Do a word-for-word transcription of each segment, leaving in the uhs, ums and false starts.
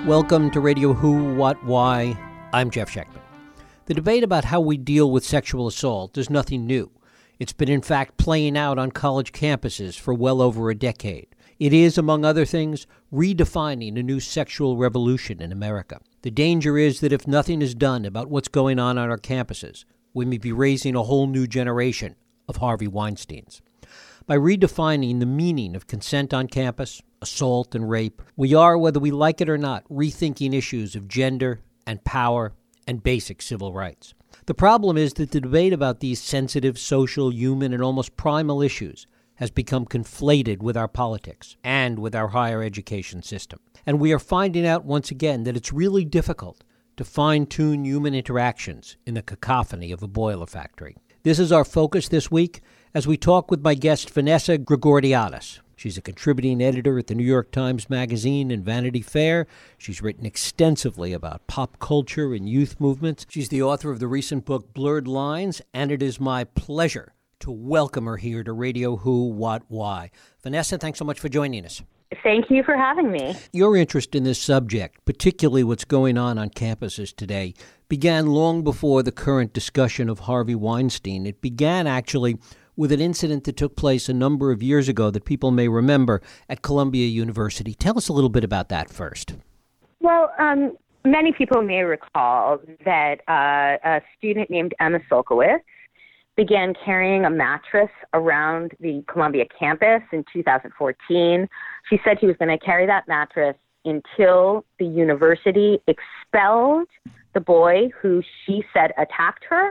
Welcome to Radio Who, What, Why. I'm Jeff Schechtman. The debate about how we deal with sexual assault is nothing new. It's been, in fact, playing out on college campuses for well over a decade. It is, among other things, redefining a new sexual revolution in America. The danger is that if nothing is done about what's going on on our campuses, we may be raising a whole new generation of Harvey Weinsteins. By redefining the meaning of consent on campus, assault and rape, we are, whether we like it or not, rethinking issues of gender and power and basic civil rights. The problem is that the debate about these sensitive, social, human, and almost primal issues has become conflated with our politics and with our higher education system. And we are finding out once again that it's really difficult to fine-tune human interactions in the cacophony of a boiler factory. This is our focus this week as we talk with my guest, Vanessa Grigordiadis. She's a contributing editor at the New York Times Magazine and Vanity Fair. She's written extensively about pop culture and youth movements. She's the author of the recent book, Blurred Lines, and it is my pleasure to welcome her here to Radio Who, What, Why. Vanessa, thanks so much for joining us. Thank you for having me. Your interest in this subject, particularly what's going on on campuses today, began long before the current discussion of Harvey Weinstein. It began actually with an incident that took place a number of years ago that people may remember at Columbia University. Tell us a little bit about that first. Well, um, many people may recall that uh, a student named Emma Sulkowicz began carrying a mattress around the Columbia campus in two thousand fourteen. She said she was going to carry that mattress until the university expelled the boy who she said attacked her,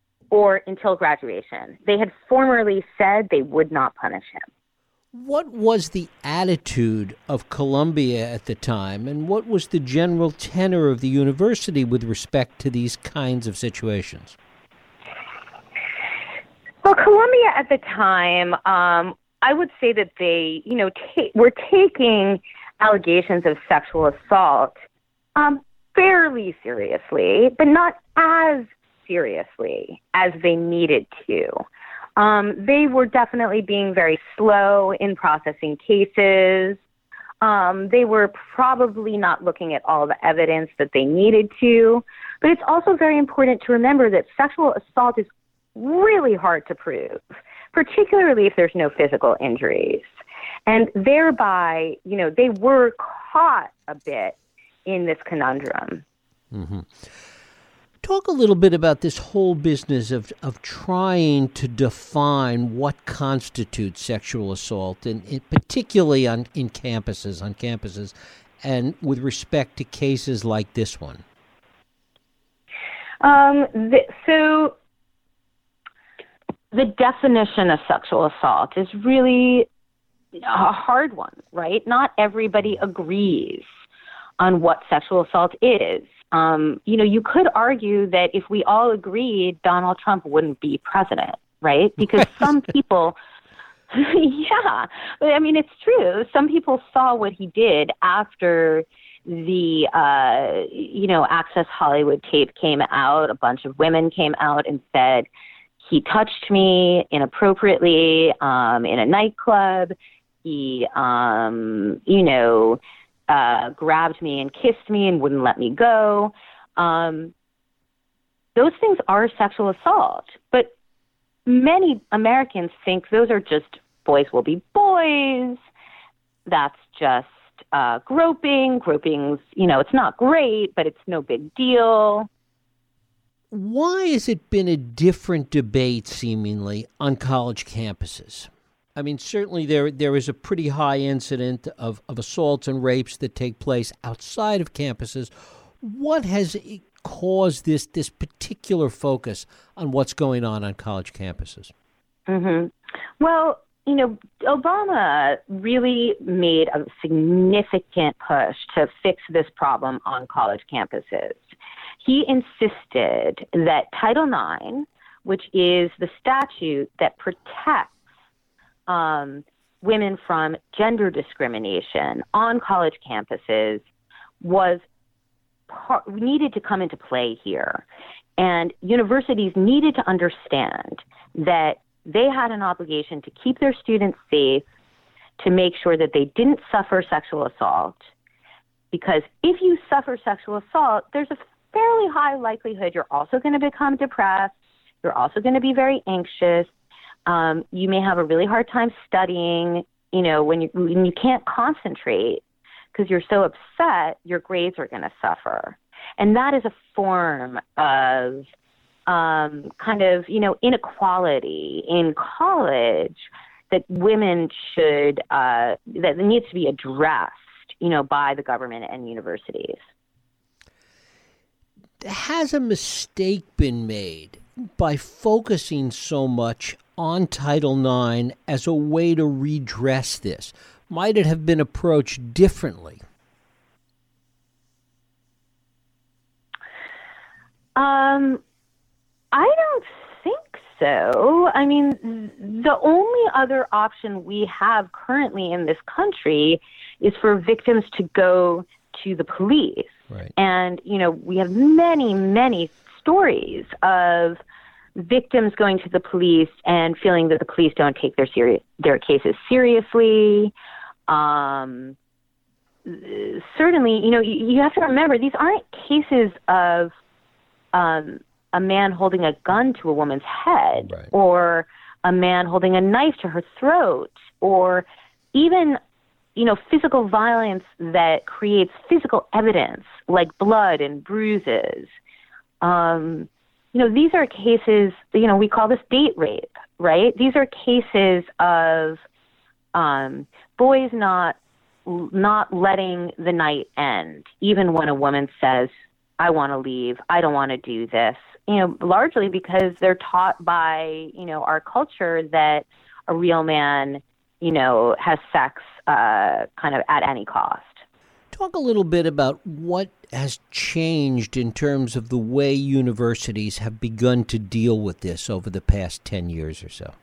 or until graduation. They had formerly said they would not punish him. What was the attitude of Columbia at the time, and what was the general tenor of the university with respect to these kinds of situations? Well, Columbia at the time, um, I would say that they, you know, ta- were taking allegations of sexual assault um, fairly seriously, but not as seriously as they needed to. Um, they were definitely being very slow in processing cases. Um, they were probably not looking at all the evidence that they needed to. But it's also very important to remember that sexual assault is really hard to prove, particularly if there's no physical injuries. And thereby, you know, they were caught a bit in this conundrum. Mm-hmm. Talk a little bit about this whole business of, of trying to define what constitutes sexual assault, and, and particularly on in campuses, on campuses, and with respect to cases like this one. Um, the, so the definition of sexual assault is really a hard one, right? Not everybody agrees on what sexual assault is. Um, you know, you could argue that if we all agreed, Donald Trump wouldn't be president, right? Because some people, yeah, I mean, it's true. Some people saw what he did after the, uh, you know, Access Hollywood tape came out. A bunch of women came out and said, he touched me inappropriately um, in a nightclub. He, um, you know, Uh, grabbed me and kissed me and wouldn't let me go. Um, those things are sexual assault. But many Americans think those are just boys will be boys. That's just uh, groping. Groping's, you know, it's not great, but it's no big deal. Why has it been a different debate, seemingly, on college campuses? I mean, certainly there there is a pretty high incident of, of assaults and rapes that take place outside of campuses. What has caused this this particular focus on what's going on on college campuses? Mm-hmm. Well, you know, Obama really made a significant push to fix this problem on college campuses. He insisted that Title nine, which is the statute that protects Um, women from gender discrimination on college campuses, was part, needed to come into play here. And universities needed to understand that they had an obligation to keep their students safe, to make sure that they didn't suffer sexual assault, because if you suffer sexual assault, there's a fairly high likelihood you're also going to become depressed. You're also going to be very anxious. Um, you may have a really hard time studying. You know, when you when you can't concentrate because you're so upset, your grades are going to suffer. And that is a form of um, kind of, you know, inequality in college that women should, uh, that needs to be addressed, you know, by the government and universities. Has a mistake been made by focusing so much on Title nine as a way to redress this? Might it have been approached differently? Um, I don't think so. I mean, the only other option we have currently in this country is for victims to go to the police. Right. And, you know, we have many, many stories of victims going to the police and feeling that the police don't take their seri- their cases seriously. Um, certainly, you know, you, you have to remember, these aren't cases of um, a man holding a gun to a woman's head, right, or a man holding a knife to her throat, or even, you know, physical violence that creates physical evidence like blood and bruises. Um, you know, these are cases, you know, we call this date rape, right? These are cases of um, boys not not letting the night end, even when a woman says, I want to leave, I don't want to do this, you know, largely because they're taught by, you know, our culture that a real man, you know, has sex uh, kind of at any cost. Talk a little bit about what has changed in terms of the way universities have begun to deal with this over the past ten years or so.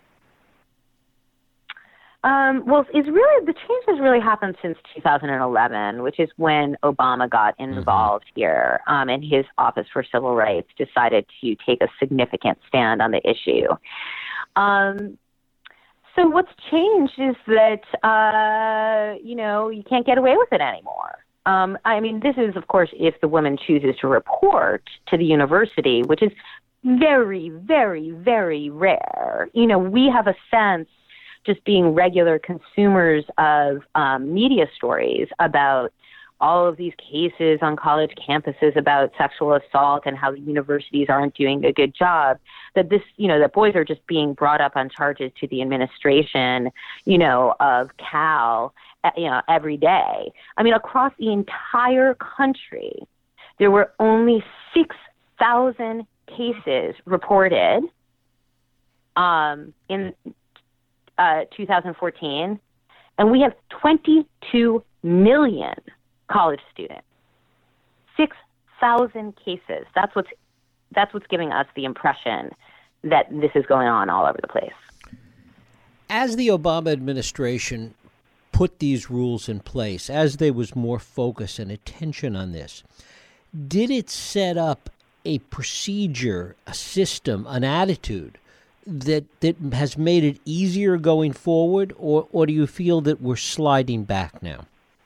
Um, well, it's really, the change has really happened since two thousand eleven, which is when Obama got involved mm-hmm. here, um, and his Office for Civil Rights decided to take a significant stand on the issue. Um, so what's changed is that, uh, you know, you can't get away with it anymore. Um, I mean, this is, of course, if the woman chooses to report to the university, which is very, very, very rare. You know, we have a sense, just being regular consumers of um, media stories about all of these cases on college campuses about sexual assault and how the universities aren't doing a good job, that this, you know, that boys are just being brought up on charges to the administration, you know, of Cal, you know, every day. I mean, across the entire country, there were only six thousand cases reported um, in uh, two thousand fourteen, and we have twenty-two million college students. six thousand cases. That's what's that's what's giving us the impression that this is going on all over the place. As the Obama administration put these rules in place, as there was more focus and attention on this, did it set up a procedure, a system, an attitude that that has made it easier going forward, or, or do you feel that we're sliding back now?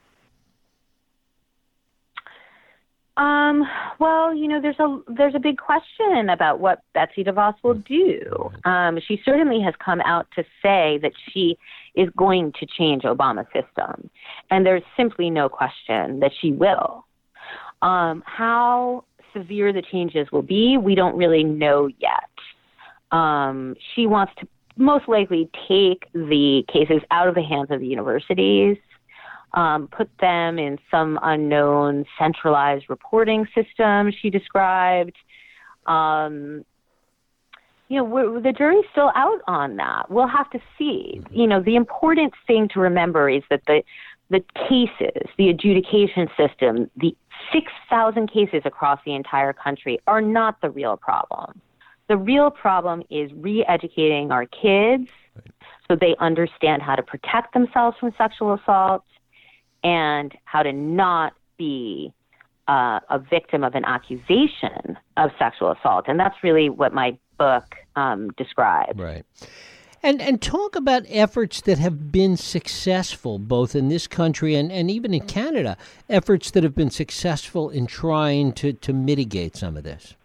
Um, well, you know, there's a there's a big question about what Betsy DeVos will do. Um, she certainly has come out to say that she is going to change Obama's system, and there's simply no question that she will. Um, how severe the changes will be, we don't really know yet. Um, she wants to most likely take the cases out of the hands of the universities, Um, put them in some unknown centralized reporting system she described. Um, you know, we're, the jury's still out on that. We'll have to see. You know, the important thing to remember is that the the cases, the adjudication system, the six thousand cases across the entire country are not the real problem. The real problem is re-educating our kids so they understand how to protect themselves from sexual assault and how to not be uh, a victim of an accusation of sexual assault. And that's really what my book um, describes. Right. And and talk about efforts that have been successful, both in this country and, and even in Canada, efforts that have been successful in trying to, to mitigate some of this.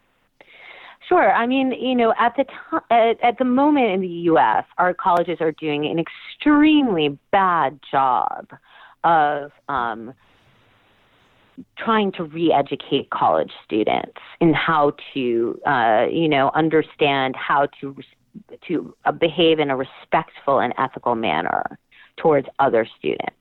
Sure. I mean, you know, at the to- at, at the moment in the U S, our colleges are doing an extremely bad job of um, trying to re-educate college students in how to, uh, you know, understand how to to uh, behave in a respectful and ethical manner towards other students.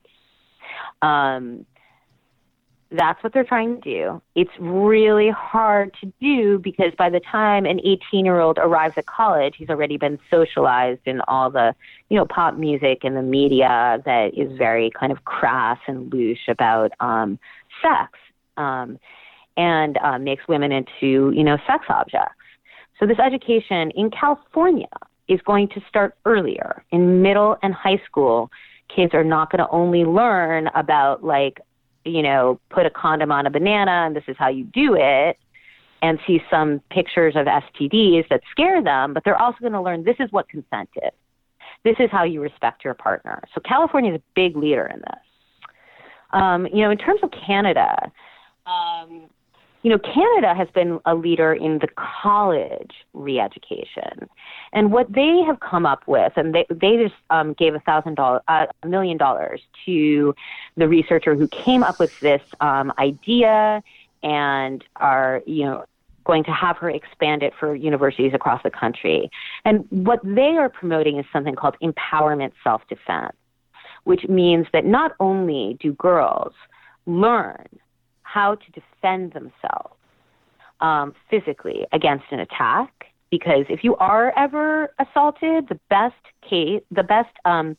Um, That's what they're trying to do. It's really hard to do because by the time an eighteen-year-old arrives at college, he's already been socialized in all the, you know, pop music and the media that is very kind of crass and louche about um, sex um, and uh, makes women into, you know, sex objects. So this education in California is going to start earlier. In middle and high school, kids are not going to only learn about, like, you know, put a condom on a banana and this is how you do it, and see some pictures of S T Ds that scare them, but they're also going to learn this is what consent is. This is how you respect your partner. So California is a big leader in this. Um, you know, in terms of Canada, um, you know, Canada has been a leader in the college re-education. And what they have come up with, and they they just um, gave a thousand dollars, a million dollars to the researcher who came up with this um, idea, and are, you know, going to have her expand it for universities across the country. And what they are promoting is something called empowerment self-defense, which means that not only do girls learn how to defend themselves um, physically against an attack, because if you are ever assaulted, the best case, the best, um,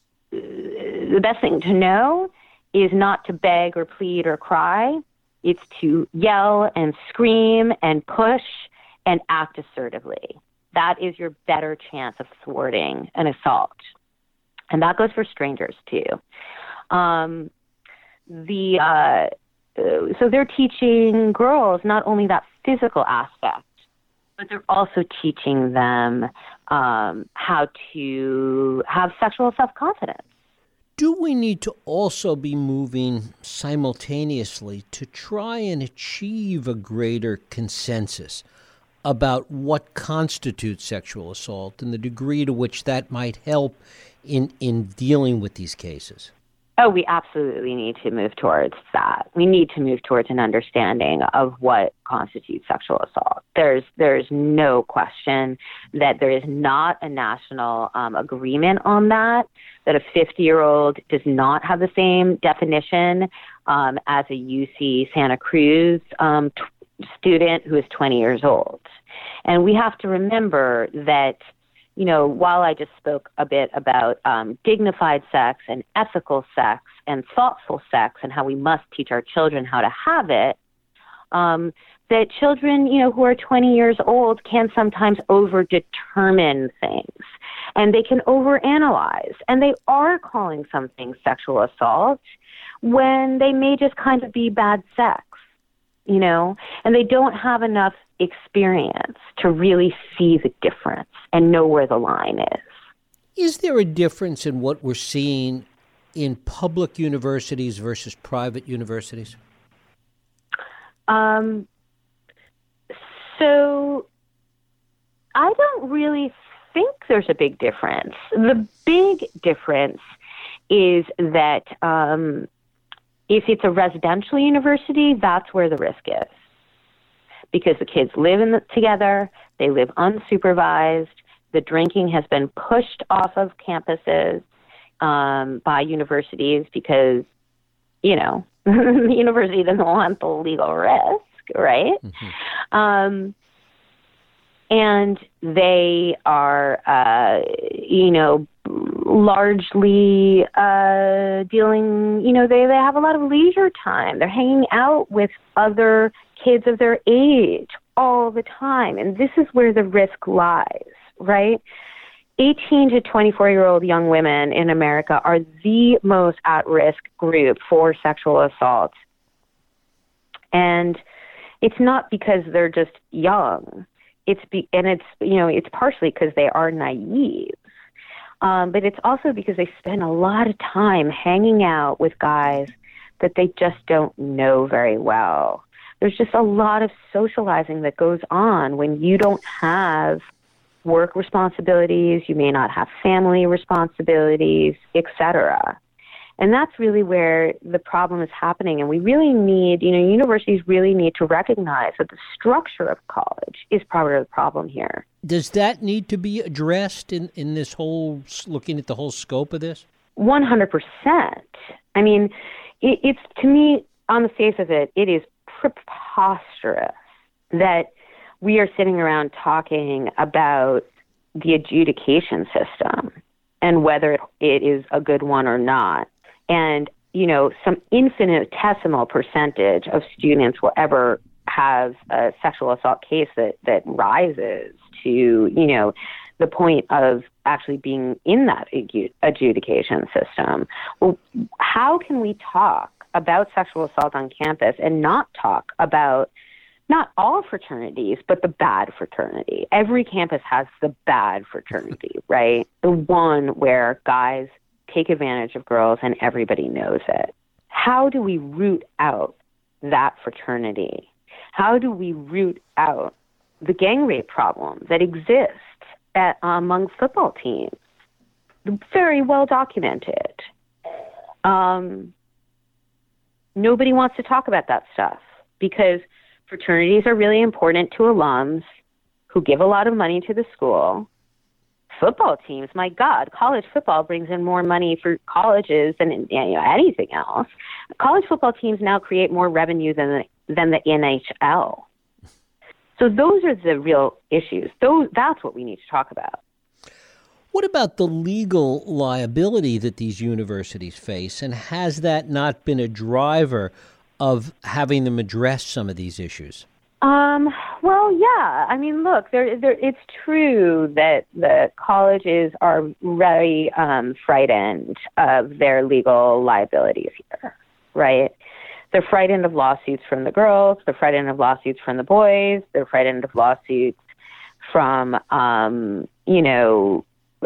the best thing to know is not to beg or plead or cry. It's to yell and scream and push and act assertively. That is your better chance of thwarting an assault, and that goes for strangers too. Um, the uh, Uh, so they're teaching girls not only that physical aspect, but they're also teaching them um, how to have sexual self-confidence. Do we need to also be moving simultaneously to try and achieve a greater consensus about what constitutes sexual assault and the degree to which that might help in, in dealing with these cases? Oh, we absolutely need to move towards that. We need to move towards an understanding of what constitutes sexual assault. There's there's no question that there is not a national um, agreement on that, that a fifty-year-old does not have the same definition um, as a U C Santa Cruz um, t- student who is twenty years old. And we have to remember that, you know, while I just spoke a bit about um, dignified sex and ethical sex and thoughtful sex and how we must teach our children how to have it, um, that children, you know, who are twenty years old can sometimes over-determine things, and they can overanalyze, and they are calling something sexual assault when they may just kind of be bad sex, you know, and they don't have enough experience to really see the difference and know where the line is. Is there a difference in what we're seeing in public universities versus private universities? Um, so I don't really think there's a big difference. The big difference is that um, if it's a residential university, that's where the risk is. Because the kids live in the, together, they live unsupervised, the drinking has been pushed off of campuses um, by universities because, you know, the university doesn't want the legal risk, right? Mm-hmm. Um, and they are, uh, you know, largely uh, dealing, you know, they, they have a lot of leisure time. They're hanging out with other kids of their age all the time. And this is where the risk lies, right? eighteen to twenty-four-year-old young women in America are the most at-risk group for sexual assault. And it's not because they're just young. It's be, and it's, you know, it's partially because they are naive. Um, but it's also because they spend a lot of time hanging out with guys that they just don't know very well. There's just a lot of socializing that goes on when you don't have work responsibilities, you may not have family responsibilities, et cetera. And that's really where the problem is happening. And we really need, you know, universities really need to recognize that the structure of college is part of the problem here. Does that need to be addressed in, in this whole, looking at the whole scope of this? one hundred percent. I mean, it, it's, to me, on the face of it, it is preposterous that we are sitting around talking about the adjudication system and whether it is a good one or not. And, you know, some infinitesimal percentage of students will ever have a sexual assault case that, that rises to, you know, the point of actually being in that adjudication system. Well, how can we talk about sexual assault on campus and not talk about not all fraternities, but the bad fraternity? Every campus has the bad fraternity, right? The one where guys take advantage of girls and everybody knows it. How do we root out that fraternity? How do we root out the gang rape problem that exists at, among football teams? Very well documented. Um, nobody wants to talk about that stuff because fraternities are really important to alums who give a lot of money to the school. Football teams, my God, college football brings in more money for colleges than you know, anything else. College football teams now create more revenue than the, than the N H L. So those are the real issues. Those, that's what we need to talk about. What about the legal liability that these universities face, and has that not been a driver of having them address some of these issues? Um, well, yeah. I mean, look, there, there, it's true that the colleges are very um, frightened of their legal liabilities here, right? They're frightened of lawsuits from the girls. They're frightened of lawsuits from the boys. They're frightened of lawsuits from, um, you know, uh,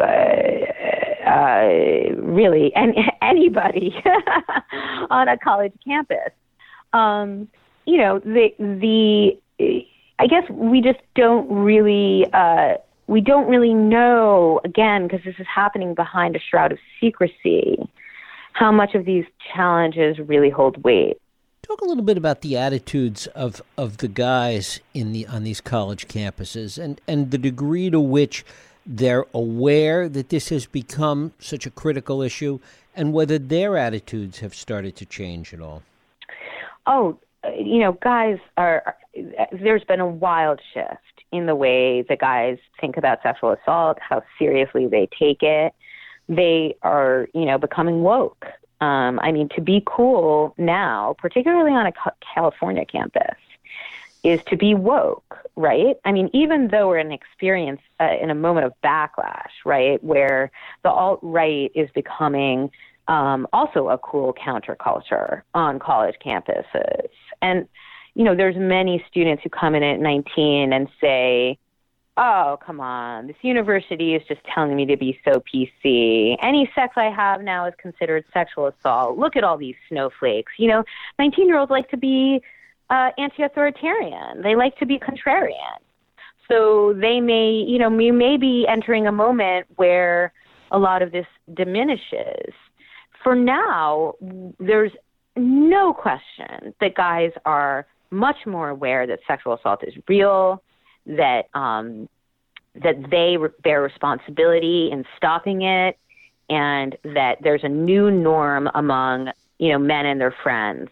uh, really any, anybody on a college campus. Um, you know, the the I guess we just don't really uh, we don't really know, again, because this is happening behind a shroud of secrecy, how much of these challenges really hold weight. Talk a little bit about the attitudes of, of the guys in the on these college campuses and, and the degree to which they're aware that this has become such a critical issue and whether their attitudes have started to change at all. Oh, you know, guys are, there's been a wild shift in the way that guys think about sexual assault, how seriously they take it. They are, you know, becoming woke. Um, I mean, to be cool now, particularly on a California campus, is to be woke, right? I mean, even though we're in an experience, uh, in a moment of backlash, right, where the alt-right is becoming um, also a cool counterculture on college campuses. And, you know, there's many students who come in at nineteen and say, oh, come on, this university is just telling me to be so P C. Any sex I have now is considered sexual assault. Look at all these snowflakes. You know, nineteen-year-olds like to be uh, anti-authoritarian. They like to be contrarian. So they may, you know, we may be entering a moment where a lot of this diminishes. For now, there's no question that guys are much more aware that sexual assault is real, that um, that they re- bear responsibility in stopping it, and that there's a new norm among, you know, men and their friends,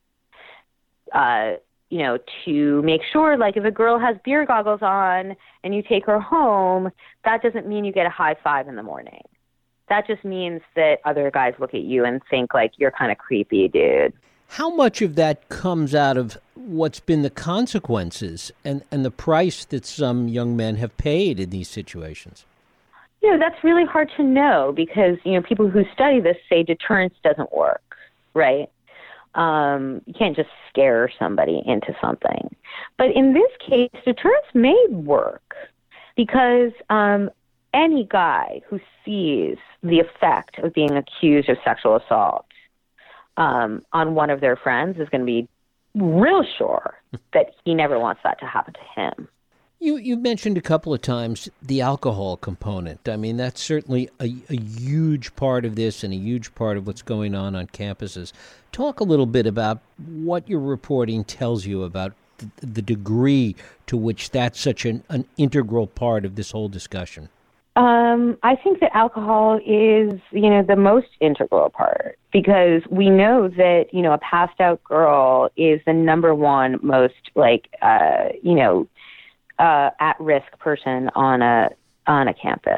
uh, you know, to make sure, like, if a girl has beer goggles on and you take her home, that doesn't mean you get a high five in the morning. That just means that other guys look at you and think, like, you're kind of creepy, dude. How much of that comes out of what's been the consequences and, and the price that some young men have paid in these situations? You know, that's really hard to know because, you know, people who study this say deterrence doesn't work, right? Um, you can't just scare somebody into something. But in this case, deterrence may work because um, any guy who sees the effect of being accused of sexual assault um, on one of their friends is going to be real sure that he never wants that to happen to him. You you mentioned a couple of times the alcohol component. I mean, that's certainly a, a huge part of this and a huge part of what's going on on campuses. Talk a little bit about what your reporting tells you about the, the degree to which that's such an, an integral part of this whole discussion. Um, I think that alcohol is, you know, the most integral part, because we know that, you know, a passed out girl is the number one most, like, uh, you know, uh, at-risk person on a on a campus.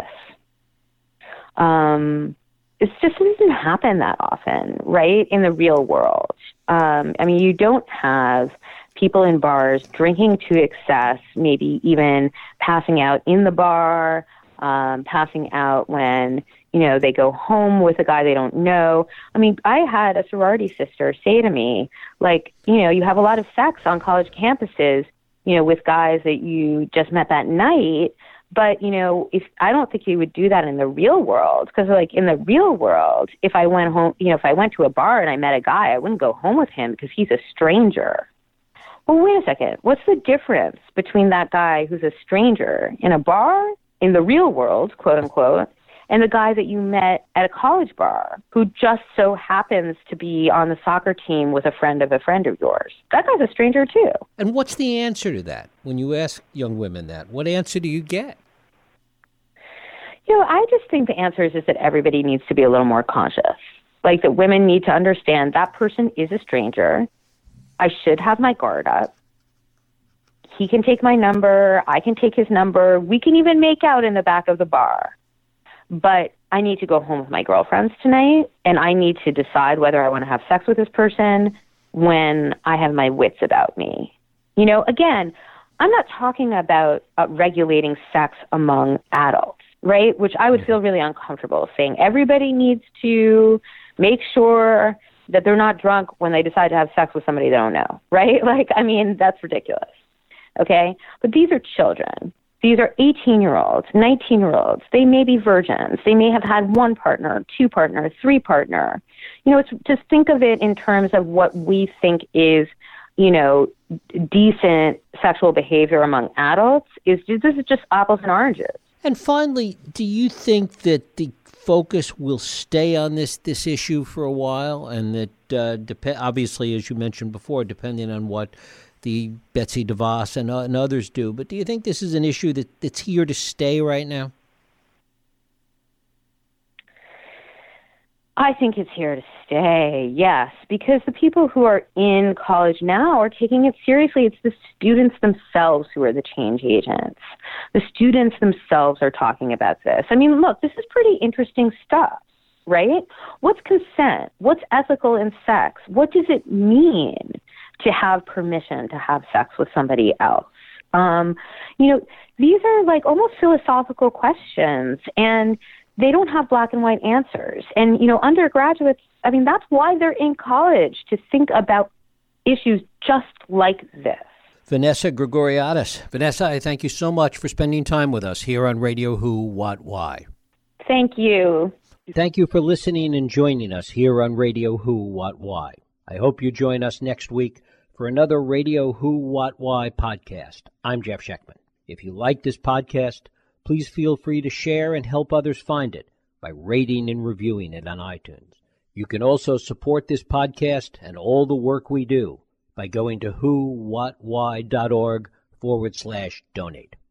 Um, it just doesn't happen that often, right, in the real world. Um, I mean, you don't have people in bars drinking to excess, maybe even passing out in the bar, um, passing out when, you know, they go home with a guy they don't know. I mean, I had a sorority sister say to me, like, you know, you have a lot of sex on college campuses, you know, with guys that you just met that night. But, you know, if I don't think you would do that in the real world, because, like, in the real world, if I went home, you know, if I went to a bar and I met a guy, I wouldn't go home with him because he's a stranger. Well, wait a second. What's the difference between that guy who's a stranger in a bar, in the real world, quote unquote, and the guy that you met at a college bar who just so happens to be on the soccer team with a friend of a friend of yours? That guy's a stranger too. And what's the answer to that? When you ask young women that, what answer do you get? You know, I just think the answer is, is that everybody needs to be a little more conscious. Like, that women need to understand that person is a stranger. I should have my guard up. He can take my number. I can take his number. We can even make out in the back of the bar. But I need to go home with my girlfriends tonight, and I need to decide whether I want to have sex with this person when I have my wits about me. You know, again, I'm not talking about uh, regulating sex among adults, right? Which I would feel really uncomfortable saying everybody needs to make sure that they're not drunk when they decide to have sex with somebody they don't know, right? Like, I mean, that's ridiculous, okay? But these are children. These are eighteen-year-olds, nineteen-year-olds. They may be virgins. They may have had one partner, two partner, three partner. You know, it's just think of it in terms of what we think is, you know, decent sexual behavior among adults. Is this is just apples and oranges. And finally, do you think that the focus will stay on this this issue for a while, and that uh, dep- obviously, as you mentioned before, depending on what the Betsy DeVos and, uh, and others do, but do you think this is an issue that, that's here to stay right now? I think it's here to stay, yes, because the people who are in college now are taking it seriously. It's the students themselves who are the change agents. The students themselves are talking about this. I mean, look, this is pretty interesting stuff, right? What's consent? What's ethical in sex? What does it mean to have permission to have sex with somebody else? Um, you know, these are like almost philosophical questions, and they don't have black and white answers. And, you know, undergraduates, I mean, that's why they're in college, to think about issues just like this. Vanessa Grigoriadis. Vanessa, I thank you so much for spending time with us here on Radio Who, What, Why. Thank you. Thank you for listening and joining us here on Radio Who, What, Why. I hope you join us next week for another Radio Who, What, Why podcast. I'm Jeff Schechtman. If you like this podcast, please feel free to share and help others find it by rating and reviewing it on iTunes. You can also support this podcast and all the work we do by going to whowhatwhy.org forward slash donate.